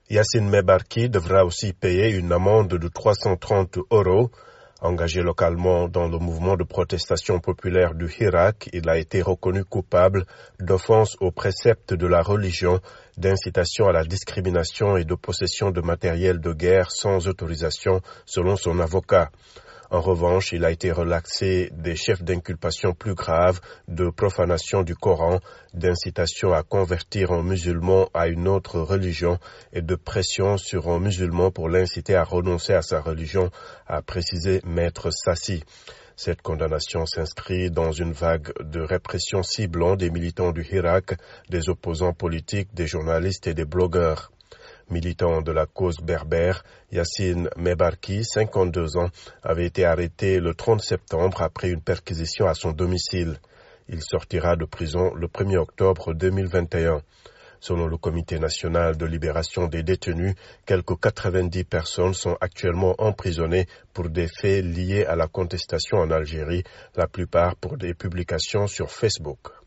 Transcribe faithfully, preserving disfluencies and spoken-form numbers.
Yassine Mebarki devra aussi payer une amende de trois cent trente euros. Engagé localement dans le mouvement de protestation populaire du Hirak, il a été reconnu coupable d'offense aux préceptes de la religion, d'incitation à la discrimination et de possession de matériel de guerre sans autorisation, selon son avocat. En revanche, il a été relaxé des chefs d'inculpation plus graves de profanation du Coran, d'incitation à convertir un musulman à une autre religion et de pression sur un musulman pour l'inciter à renoncer à sa religion, a précisé Maître Sassi. Cette condamnation s'inscrit dans une vague de répression ciblant des militants du Hirak, des opposants politiques, des journalistes et des blogueurs. Militant de la cause berbère, Yassine Mebarki, cinquante-deux ans, avait été arrêté le trente septembre après une perquisition à son domicile. Il sortira de prison le premier octobre deux mille vingt et un. Selon le Comité national de libération des détenus, quelques quatre-vingt-dix personnes sont actuellement emprisonnées pour des faits liés à la contestation en Algérie, la plupart pour des publications sur Facebook.